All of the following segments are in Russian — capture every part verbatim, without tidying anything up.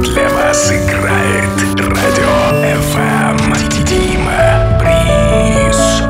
Для вас играет Радио эф эм. Дима Бриз.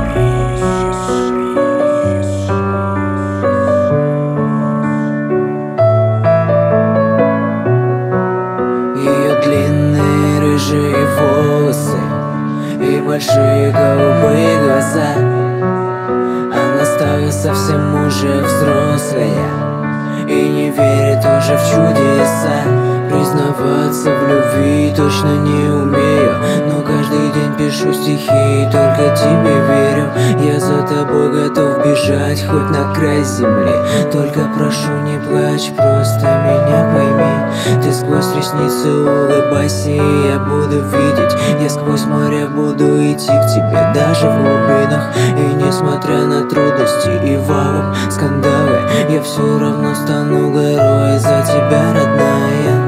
Ее длинные рыжие волосы и большие голубые глаза. Она стала совсем уже взрослая и не верит уже в чудеса. Признаваться в любви точно не умею, но каждый день пишу стихи и только тебе верю. Я за тобой готов бежать хоть на край земли. Только прошу, не плачь, просто меня пойми. Ты сквозь ресницы улыбайся, и я буду видеть. Я сквозь море буду идти к тебе, даже в глубинах. И несмотря на трудности и валом скандалы, я все равно стану горой за тебя, родная.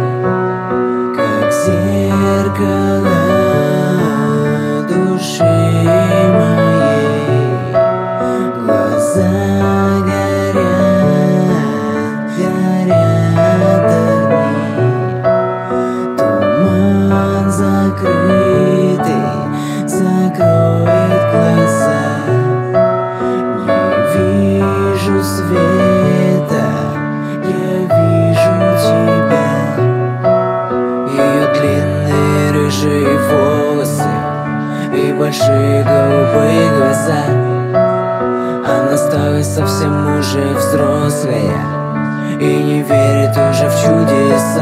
Зеркало души моей, глаза горят, горят огни. Туман закрытый закроет глаза. Не вижу света, я вижу тебя. Ее длинные рыжие волосы и большие голубые глаза. Она стала совсем уже взрослая и не верит уже в чудеса.